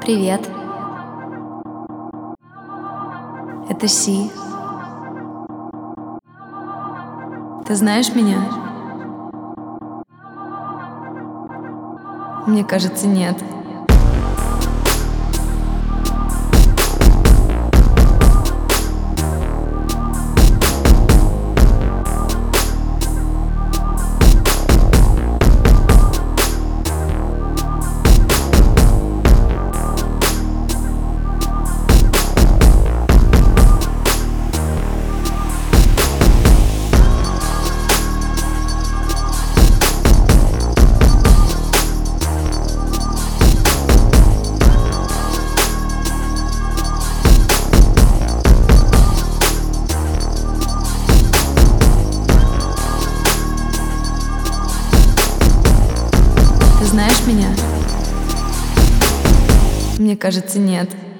Привет. Это Си. Ты знаешь меня? Мне кажется, нет. Ты знаешь меня? Мне кажется, нет.